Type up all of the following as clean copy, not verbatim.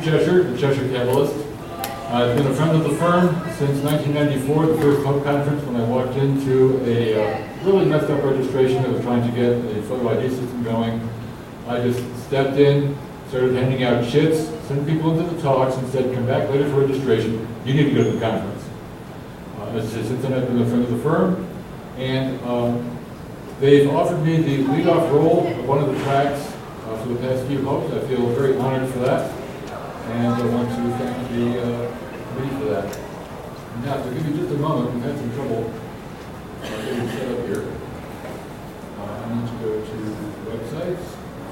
Cheshire, the Cheshire Catalyst. I've been a friend of the firm since 1994, the first Hope conference, when I walked into a really messed up registration that was trying to get a photo ID system going. I just stepped in, started handing out chits, sent people into the talks, and said, come back later for registration. You need to go to the conference. Since then, I've been a friend of the firm, and they've offered me the lead-off role of one of the tracks for the past few Hopes. I feel very honored for that, and I want to thank the committee for that. Now, to give you just a moment, we've had some trouble getting set up here. I need to go to websites.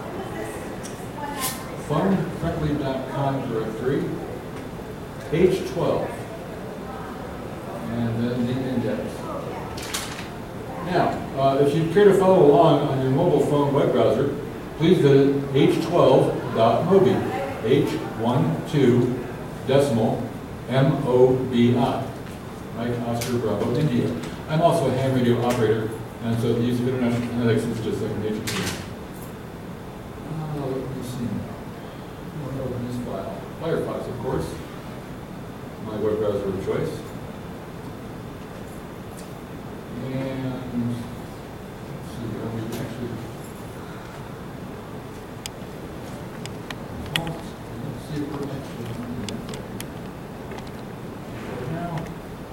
Funfriendly.com directory, H12, and then the index. Now, if you care to follow along on your mobile phone web browser, please visit h12.mobi, H12 decimal M-O-B-I, Mike Oscar Bravo India. I'm also a ham radio operator, and so the use of international kinetics is just second nature to me. Let me see. I'm going to open this file. Firefox, of course, my web browser of choice. And let's see, we can actually. Let's see if we're actually doing that right now.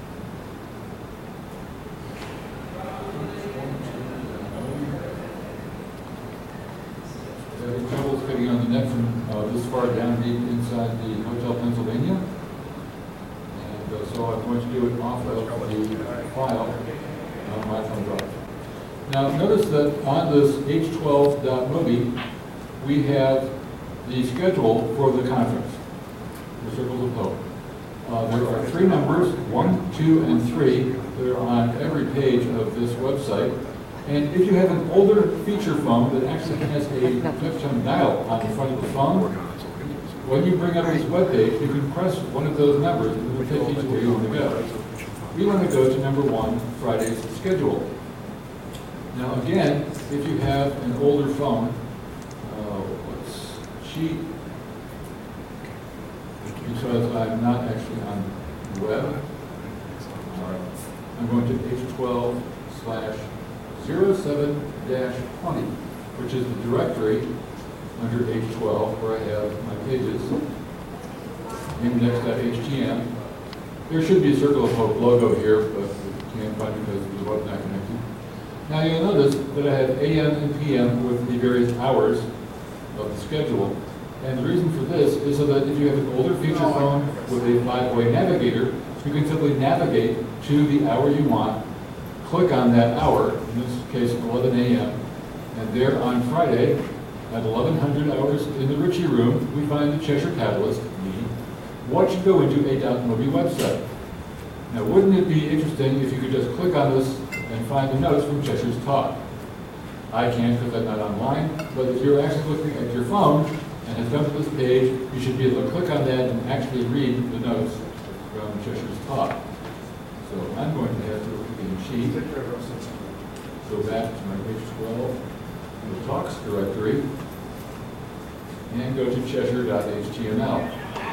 Having trouble getting on the net from this far down deep inside the Hotel Pennsylvania. And so I'm going to do it off of the file on my thumb drive. Now notice that on this h12.mobi we have the schedule for the conference, the Circles of Hope. There are 3 numbers, 1, 2, and 3, that are on every page of this website. And if you have an older feature phone that actually has a touch-tone dial on the front of the phone, when you bring up this web page, you can press one of those numbers and it will take you to where you want to go. We want to go to number 1, Friday's schedule. Now again, if you have an older phone, let's cheat, because I'm not actually on the web. I'm going to h12/07-20, which is the directory under h12 where I have my pages, index.htm. There should be a Circle of Hope logo here, but we can't find it because the web's not connected. Now you'll notice that I have AM and PM with the various hours of the schedule. And the reason for this is so that if you have an older feature phone with a 5-way navigator, you can simply navigate to the hour you want, click on that hour, in this case 11 a.m., and there on Friday at 1100 hours in the Ritchie room, we find the Cheshire Catalyst, me, what should go into a .mobi website. Now wouldn't it be interesting if you could just click on this and find the notes from Cheshire's talk? I can't because I'm not online, but if you're actually looking at your phone and have come to this page, you should be able to click on that and actually read the notes from Cheshire's talk. So I'm going to have to again cheat, go back to my page 12, the talks directory, and go to cheshire.html.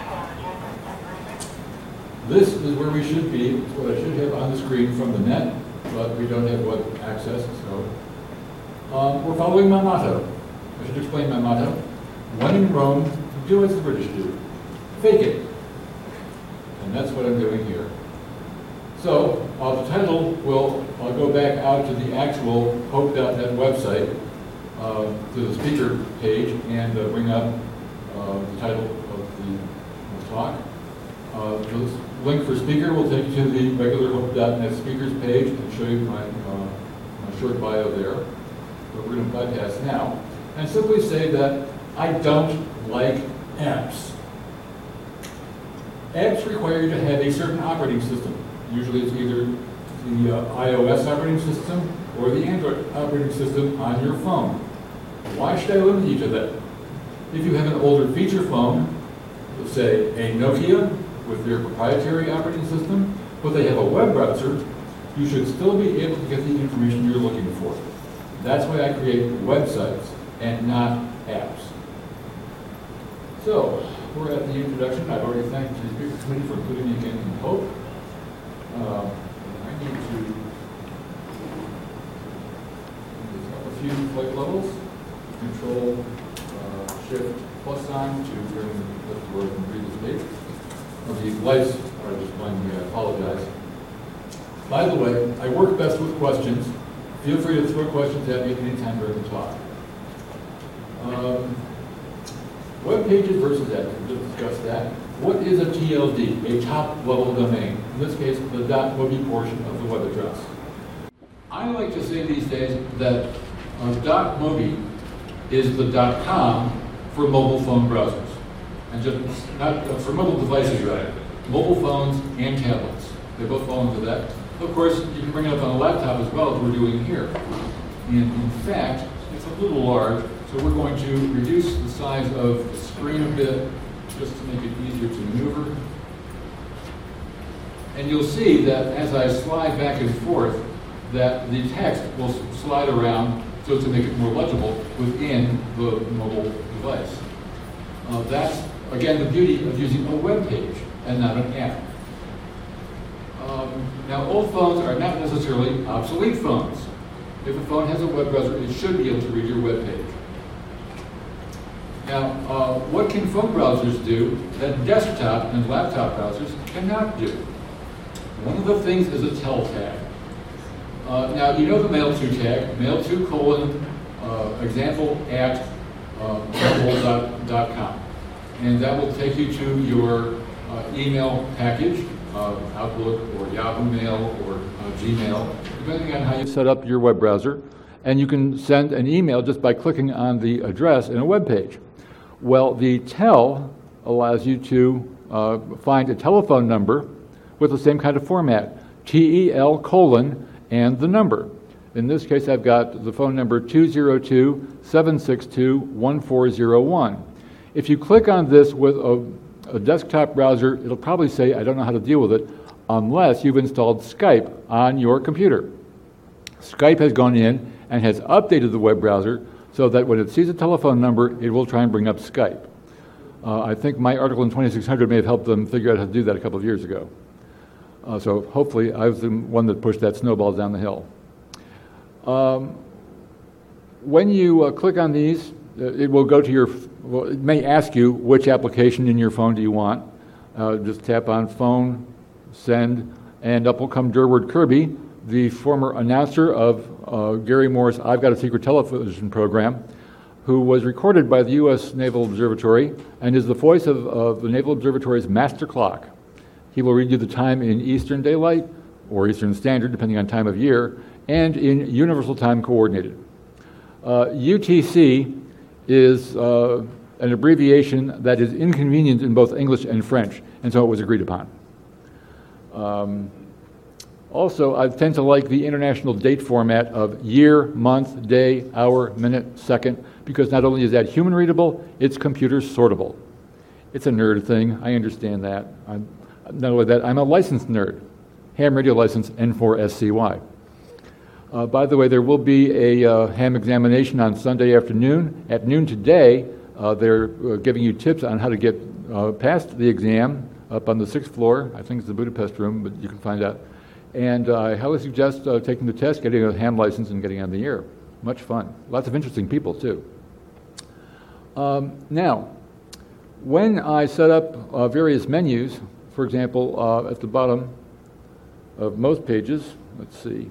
This is where we should be. It's what I should have on the screen from the net, but we don't have web access, so we're following my motto. I should explain my motto. When in Rome, do as the British do. Fake it. And that's what I'm doing here. So the title will, I'll go back out to the actual hope.net website, to the speaker page, and bring up the title of the talk. The link for speaker will take you to the regular hope.net speakers page and show you my short bio there. But we're going to bypass now and simply say that I don't like apps. Apps require you to have a certain operating system. Usually it's either the iOS operating system or the Android operating system on your phone. Why should I limit you to that? If you have an older feature phone, let's say a Nokia with their proprietary operating system, but they have a web browser, you should still be able to get the information you're looking for. That's why I create websites and not apps. So, We're at the introduction. I've already thanked the speaker committee for including me again in Hope. I need to a few flight levels. Control shift plus sign to bring the word and read the state. The lights are just blinding me. I apologize. By the way, I work best with questions. Feel free to throw questions at me at any time during the talk. Web pages versus that. We'll just discuss that. What is a TLD? A top-level domain. In this case, the .mobi portion of the web address. I like to say these days that .mobi is the .com for mobile phone browsers, and just not for mobile devices, rather. Mobile phones and tablets. They both fall into that. Of course, you can bring it up on a laptop as well, as we're doing here. And in fact, it's a little large, so we're going to reduce the size of the screen a bit, just to make it easier to maneuver. And you'll see that as I slide back and forth, that the text will slide around so as to make it more legible within the mobile device. That's, again, the beauty of using a web page and not an app. Now, old phones are not necessarily obsolete phones. If a phone has a web browser, it should be able to read your web page. Now, what can phone browsers do that desktop and laptop browsers cannot do? One of the things is a tel tag. Now, you know the mail-to tag, mail-to colon example at apple.com. And that will take you to your email package, Outlook or Yahoo Mail or Gmail, depending on how you set up your web browser. And you can send an email just by clicking on the address in a web page. Well, the tel allows you to find a telephone number with the same kind of format, TEL colon and the number. In this case, I've got the phone number 202-762-1401. If you click on this with a desktop browser, it'll probably say, I don't know how to deal with it, unless you've installed Skype on your computer. Skype has gone in and has updated the web browser so that when it sees a telephone number, it will try and bring up Skype. I think my article in 2600 may have helped them figure out how to do that a couple of years ago. So hopefully I was the one that pushed that snowball down the hill. When you click on these, it will go to your, well, it may ask you which application in your phone do you want. Just tap on phone, send, and up will come Durward Kirby, the former announcer of Gary Moore's I've Got a Secret television program, who was recorded by the U.S. Naval Observatory and is the voice of the Naval Observatory's master clock. He will read you the time in Eastern Daylight, or Eastern Standard, depending on time of year, and in Universal Time Coordinated. UTC is an abbreviation that is inconvenient in both English and French, and so it was agreed upon. Also, I tend to like the international date format of year, month, day, hour, minute, second, because not only is that human readable, it's computer sortable. It's a nerd thing, I understand that. Not only that, I'm a licensed nerd. Ham radio license N4SCY. By the way, there will be a ham examination on Sunday afternoon. At noon today, they're giving you tips on how to get past the exam up on the 6th floor. I think it's the Budapest room, but you can find out. And I highly suggest taking the test, getting a ham license, and getting on the air. Much fun. Lots of interesting people, too. Now, when I set up various menus, for example, at the bottom of most pages, let's see,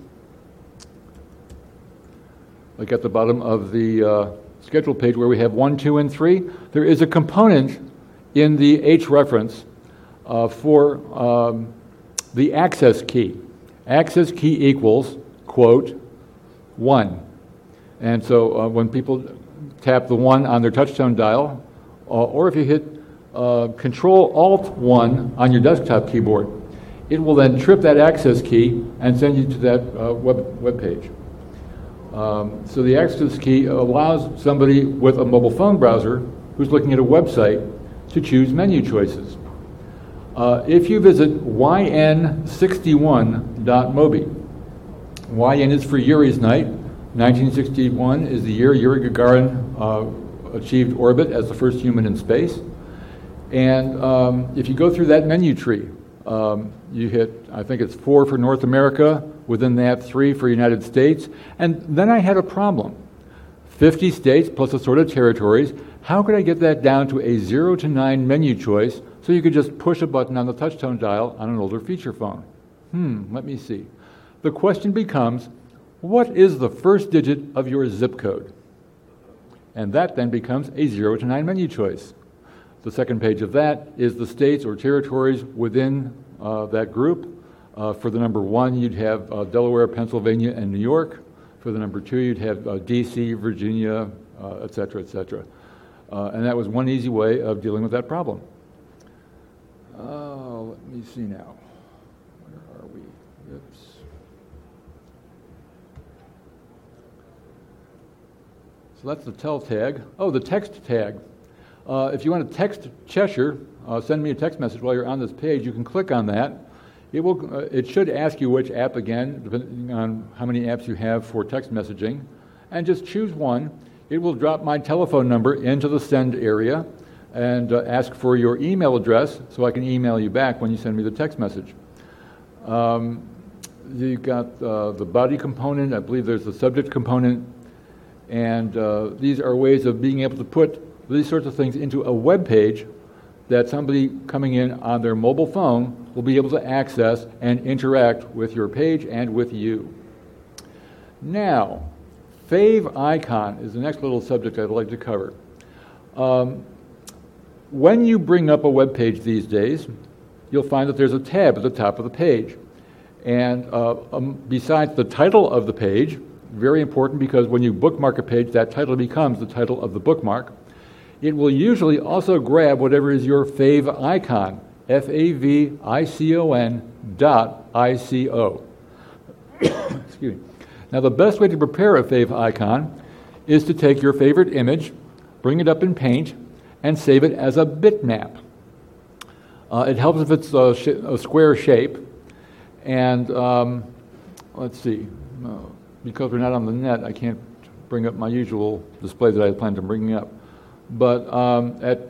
like at the bottom of the schedule page where we have 1, 2, and 3, there is a component in the H reference for the access key. Access key equals, quote, 1. And so when people tap the 1 on their touchtone dial, or if you hit Control-Alt-1 on your desktop keyboard, it will then trip that access key and send you to that web page. So the access key allows somebody with a mobile phone browser who's looking at a website to choose menu choices. If you visit yn61.mobi, YN is for Yuri's Night. 1961 is the year Yuri Gagarin achieved orbit as the first human in space. And if you go through that menu tree, you hit, I think it's 4 for North America, within that 3 for United States, and then I had a problem. 50 states plus assorted territories, how could I get that down to a 0 to 9 menu choice so you could just push a button on the touchtone dial on an older feature phone? Let me see. The question becomes, what is the first digit of your zip code? And that then becomes a 0 to 9 menu choice. The second page of that is the states or territories within that group. For the number 1, you'd have Delaware, Pennsylvania, and New York. For the number 2, you'd have D.C., Virginia, et cetera, et cetera. And that was one easy way of dealing with that problem. Let me see now. Where are we? Oops. So that's the tell tag. Oh, the text tag. If you want to text Cheshire, send me a text message while you're on this page, you can click on that. It should ask you which app again, depending on how many apps you have for text messaging, and just choose one. It will drop my telephone number into the send area and ask for your email address so I can email you back when you send me the text message. You've got the body component, I believe there's the subject component, and these are ways of being able to put these sorts of things into a web page that somebody coming in on their mobile phone will be able to access and interact with your page and with you. Now, favicon is the next little subject I'd like to cover. When you bring up a web page these days, you'll find that there's a tab at the top of the page. And besides the title of the page, very important because when you bookmark a page, that title becomes the title of the bookmark. It will usually also grab whatever is your favicon, favicon.ico. Excuse me. Now, the best way to prepare a favicon is to take your favorite image, bring it up in Paint, and save it as a bitmap. It helps if it's a square shape. And let's see, because we're not on the net, I can't bring up my usual display that I had planned on bringing up. But at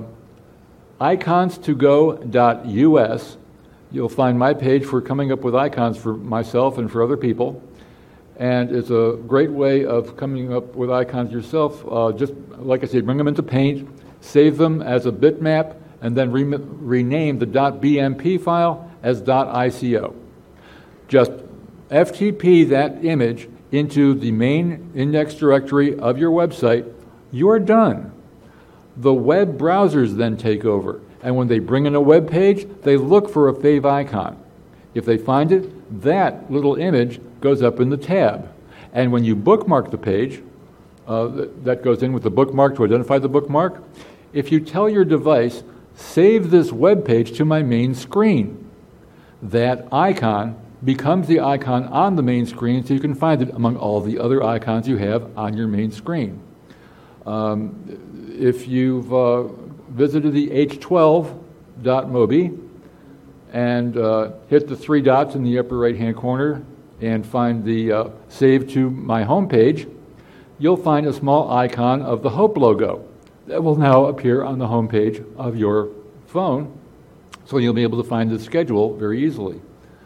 icons2go.us, you'll find my page for coming up with icons for myself and for other people. And it's a great way of coming up with icons yourself. Just like I said, bring them into Paint, save them as a bitmap, and then rename the .bmp file as .ico. Just FTP that image into the main index directory of your website. You're done. The web browsers then take over, and when they bring in a web page, they look for a favicon. If they find it, that little image goes up in the tab. And when you bookmark the page, that goes in with the bookmark to identify the bookmark. If you tell your device, save this web page to my main screen, that icon becomes the icon on the main screen so you can find it among all the other icons you have on your main screen. If you've visited the h12.mobi and hit the 3 dots in the upper right-hand corner and find the Save to My Home page, you'll find a small icon of the Hope logo that will now appear on the home page of your phone, so you'll be able to find the schedule very easily.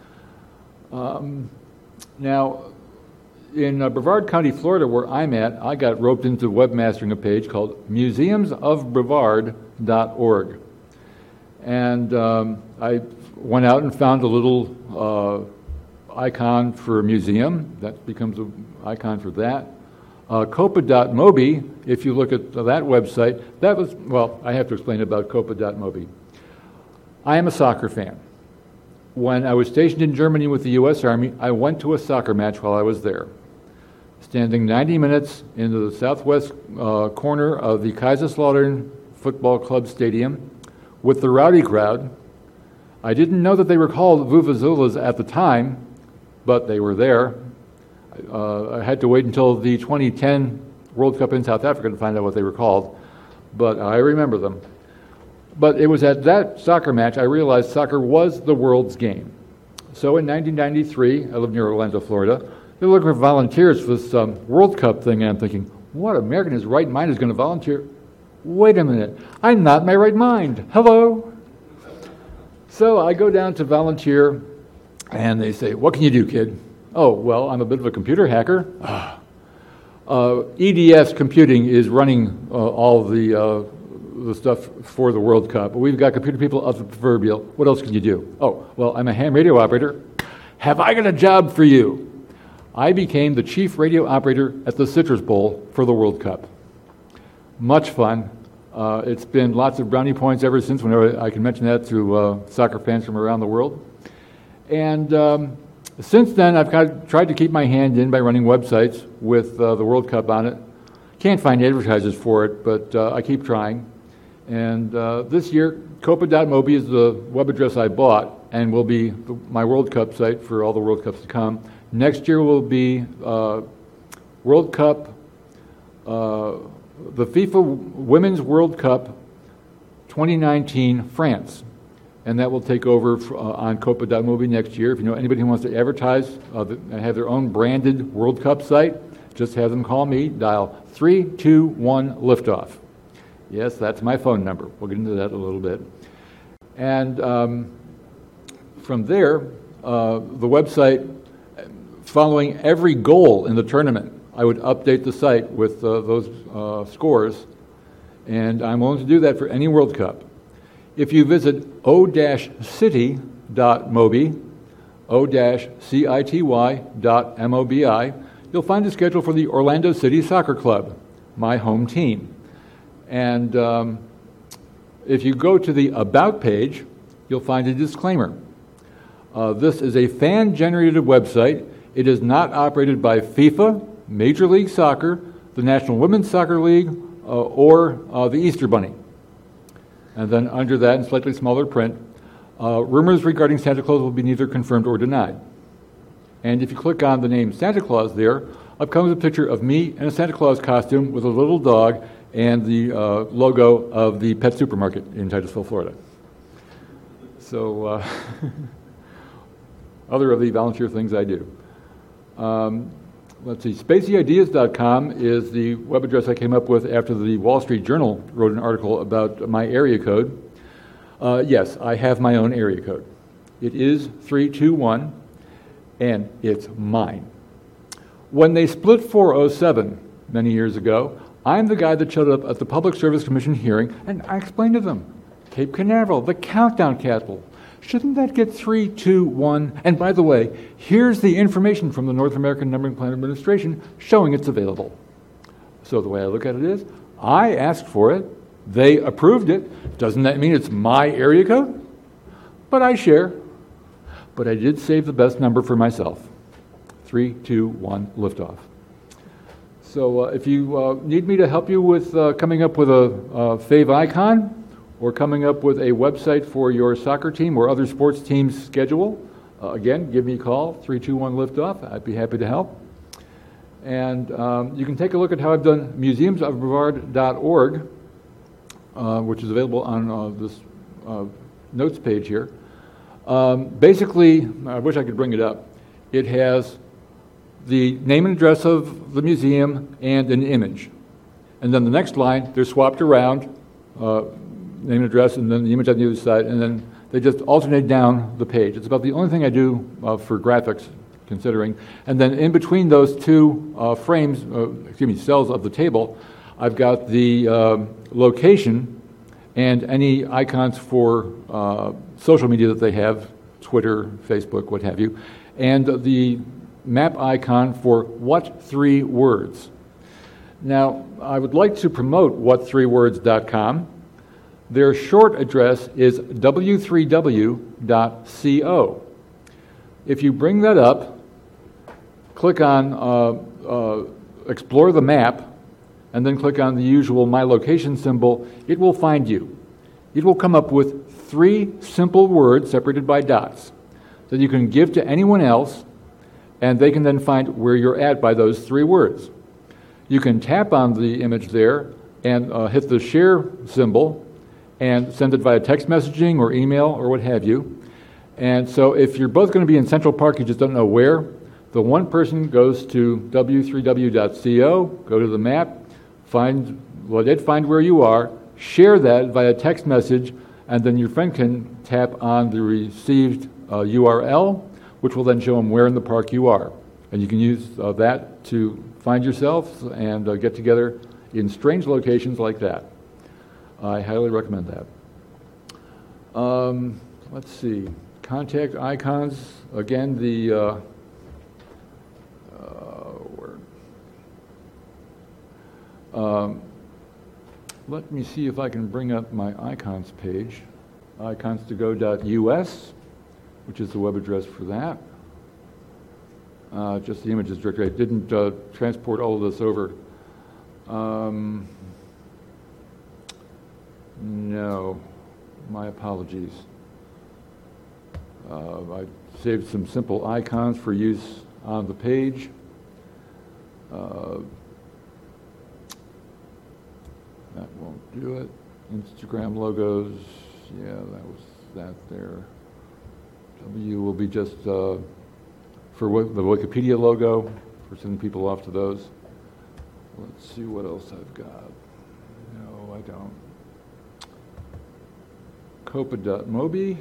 Now, in Brevard County, Florida, where I'm at, I got roped into webmastering a page called museumsofbrevard.org. And I went out and found a little icon for a museum. That becomes an icon for that. Copa.mobi, if you look at that website, that was, well, I have to explain about Copa.mobi. I am a soccer fan. When I was stationed in Germany with the U.S. Army, I went to a soccer match while I was there. Standing 90 minutes in the southwest corner of the Kaiserslautern Football Club Stadium with the rowdy crowd. I didn't know that they were called Vuvuzelas at the time, but they were there. I had to wait until the 2010 World Cup in South Africa to find out what they were called, but I remember them. But it was at that soccer match I realized soccer was the world's game. So in 1993, I lived near Orlando, Florida. They were looking for volunteers for this World Cup thing, and I'm thinking, what American in his right mind is going to volunteer Wait a minute, I'm not in my right mind. Hello? So I go down to volunteer, and they say, what can you do, kid? Oh, well, I'm a bit of a computer hacker. EDS Computing is running all the stuff for the World Cup. We've got computer people of the proverbial. What else can you do? Oh, well, I'm a ham radio operator. Have I got a job for you? I became the chief radio operator at the Citrus Bowl for the World Cup. Much fun. It's been lots of brownie points ever since, whenever I can mention that to soccer fans from around the world. And since then, I've tried to keep my hand in by running websites with the World Cup on it. Can't find advertisers for it, but I keep trying. And this year, Copa.mobi is the web address I bought and will be my World Cup site for all the World Cups to come. Next year will be World Cup, the FIFA Women's World Cup 2019 France. And that will take over on Copa.mobi next year. If you know anybody who wants to advertise and have their own branded World Cup site, just have them call me, dial 321 Liftoff. Yes, that's my phone number. We'll get into that a little bit. And from there, the website, following every goal in the tournament, I would update the site with those scores, and I'm willing to do that for any World Cup. If you visit o-city.mobi, o-city.mobi, you'll find a schedule for the Orlando City Soccer Club, my home team. And if you go to the About page, you'll find a disclaimer. This is a fan-generated website. It is not operated by FIFA, Major League Soccer, the National Women's Soccer League, or the Easter Bunny. And then under that, in slightly smaller print, rumors regarding Santa Claus will be neither confirmed or denied. And if you click on the name Santa Claus there, up comes a picture of me in a Santa Claus costume with a little dog and the logo of the pet supermarket in Titusville, Florida. So, other of the volunteer things I do. Let's see, SpaceyIdeas.com is the web address I came up with after the Wall Street Journal wrote an article about my area code. Yes, I have my own area code. It is 321, and it's mine. When they split 407 many years ago, I'm the guy that showed up at the Public Service Commission hearing, and I explained to them, Cape Canaveral, the countdown capital. Shouldn't that get 321? And by the way, here's the information from the North American Numbering Plan Administration showing it's available. So the way I look at it is, I asked for it, they approved it. Doesn't that mean it's my area code? But I share. But I did save the best number for myself. 321 Liftoff. So if you need me to help you with coming up with a fave icon, or coming up with a website for your soccer team or other sports team's schedule, again, give me a call, 321 Liftoff. I'd be happy to help. And you can take a look at how I've done museumsofbrevard.org, which is available on this notes page here. Basically, I wish I could bring it up. It has the name and address of the museum and an image. And then the next line, they're swapped around, name and address, and then the image on the other side, and then they just alternate down the page. It's about the only thing I do for graphics, considering. And then in between those two cells of the table, I've got the location and any icons for social media that they have, Twitter, Facebook, what have you, and the map icon for What 3 Words. Now, I would like to promote what3words.com. Their short address is w3w.co. If you bring that up, click on Explore the Map, and then click on the usual My Location symbol, it will find you. It will come up with 3 simple words separated by dots that you can give to anyone else, and they can then find where you're at by those 3 words. You can tap on the image there and hit the share symbol and send it via text messaging or email or what have you. And so if you're both going to be in Central Park, you just don't know where, the one person goes to w3w.co, go to the map, find let it find where you are, share that via text message, and then your friend can tap on the received URL, which will then show them where in the park you are. And you can use that to find yourself and get together in strange locations like that. I highly recommend that. Let's see. Contact icons. Again, the let me see if I can bring up my icons page. icons2go.us, which is the web address for that. Just the images directory. I didn't transport all of this over. No, my apologies. I saved some simple icons for use on the page. That won't do it. Instagram logos, yeah, that was that there. W will be just for the Wikipedia logo, for sending people off to those. Let's see what else I've got. No, I don't. Copa.mobi.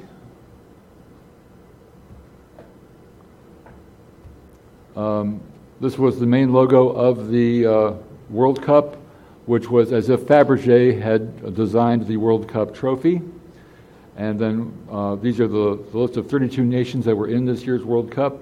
This was the main logo of the World Cup, which was as if Fabergé had designed the World Cup trophy. And then these are the list of 32 nations that were in this year's World Cup.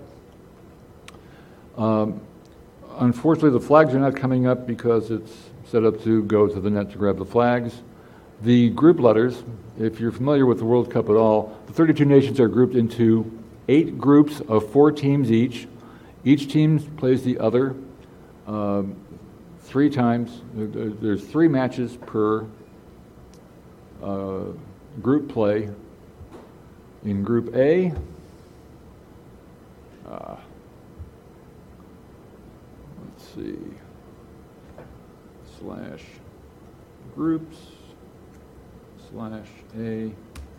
Unfortunately, the flags are not coming up because it's set up to go to the net to grab the flags. The group letters, if you're familiar with the World Cup at all, the 32 nations are grouped into 8 groups of 4 teams each. Each team plays the other 3 times. There's 3 matches per group play. In Group A, let's see, /groups/A.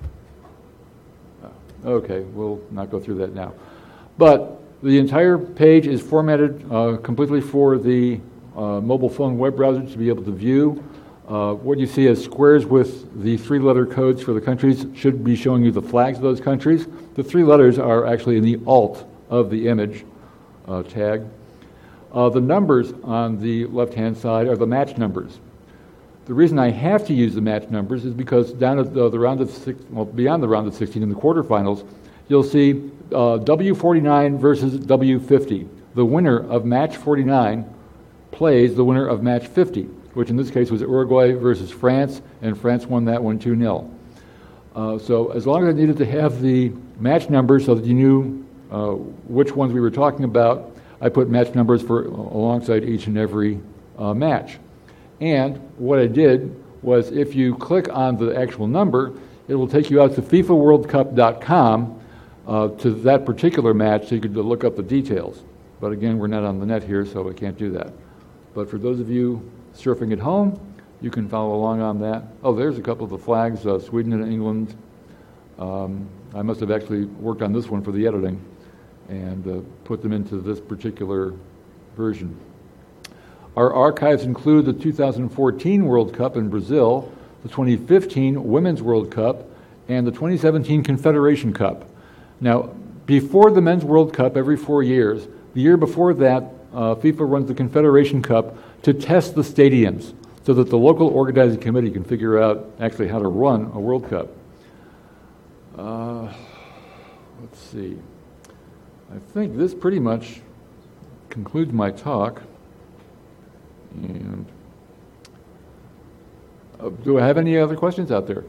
Okay, we'll not go through that now. But the entire page is formatted completely for the mobile phone web browser to be able to view. What you see as squares with the 3-letter codes for the countries should be showing you the flags of those countries. The 3 letters are actually in the alt of the image tag. The numbers on the left-hand side are the match numbers. The reason I have to use the match numbers is because down at the round of beyond the round of 16 in the quarterfinals, you'll see W49 versus W50. The winner of match 49 plays the winner of match 50, which in this case was Uruguay versus France, and France won that one 2-0. So as long as I needed to have the match numbers so that you knew which ones we were talking about, I put match numbers for alongside each and every match. And what I did was if you click on the actual number, it will take you out to FIFAWorldCup.com to that particular match so you could look up the details. But again, we're not on the net here, so I can't do that. But for those of you surfing at home, you can follow along on that. Oh, there's a couple of the flags, Sweden and England. I must have actually worked on this one for the editing and put them into this particular version. Our archives include the 2014 World Cup in Brazil, the 2015 Women's World Cup, and the 2017 Confederation Cup. Now, before the Men's World Cup every 4 years, the year before that, FIFA runs the Confederation Cup to test the stadiums so that the local organizing committee can figure out actually how to run a World Cup. Let's see. I think this pretty much concludes my talk. And do I have any other questions out there?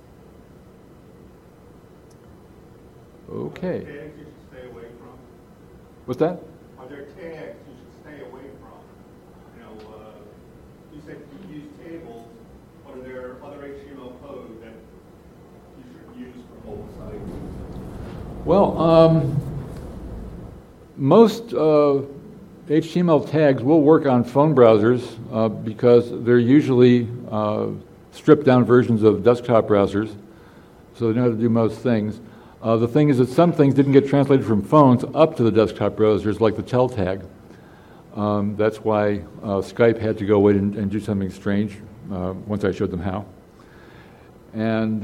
Okay. Tags you should stay away from? What's that? Are there tags you should stay away from? You know, you said you use tables, but are there other HTML code that you should use for mobile sites? Well, most HTML tags will work on phone browsers because they're usually stripped down versions of desktop browsers, so they know how to do most things. The thing is that some things didn't get translated from phones up to the desktop browsers, like the tel tag. That's why Skype had to go in and do something strange. once I showed them how. And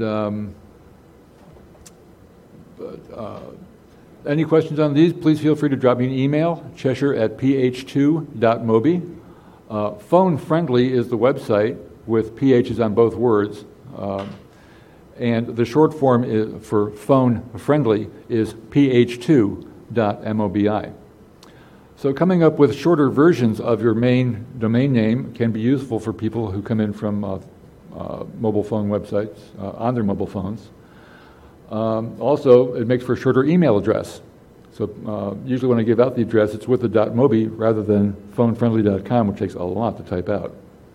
any questions on these, please feel free to drop me an email, cheshire@ph2.mobi. Phone Friendly is the website with PHs on both words. And the short form for Phone Friendly is ph2.mobi. So coming up with shorter versions of your main domain name can be useful for people who come in from mobile phone websites on their mobile phones. Also, it makes for a shorter email address. So usually when I give out the address, it's with the .mobi rather than phonefriendly.com, which takes a lot to type out.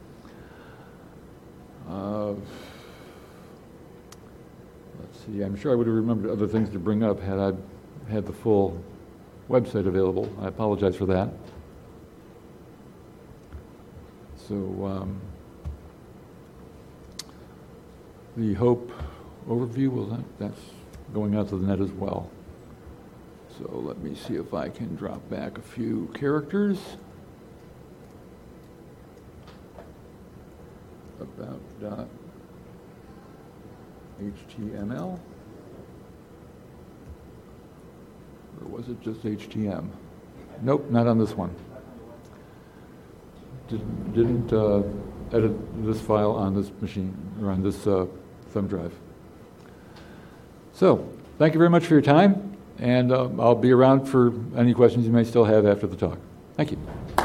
Let's see, I'm sure I would have remembered other things to bring up had I had the full website available. I apologize for that. So the HOPE overview, well, that's going out to the net as well. So let me see if I can drop back a few characters. About .html. Or was it just HTM? Nope, not on this one. Didn't edit this file on this machine, or on this thumb drive. So, thank you very much for your time, and I'll be around for any questions you may still have after the talk. Thank you.